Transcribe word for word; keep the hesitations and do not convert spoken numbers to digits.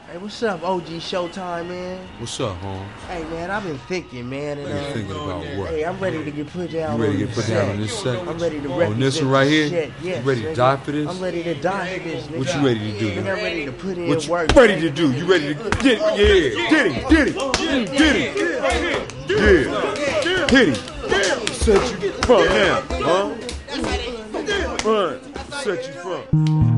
Hey, what's up, O G Showtime, man? What's up, home? Hey, man, I've been thinking, man. And, What you uh, thinking about what? Hey, I'm ready to get put down You ready on to get put this down set. on this set? I'm ready to represent On this one right here? shit. Yes, You ready to nigga. die for this? I'm ready to die for this, nigga. What you ready to do? Nigga, I'm ready to put in What you work. ready to do? You ready to get it? Yeah, get it, get it, get it, yeah, hit it. Set you from now, huh? Run, set you from.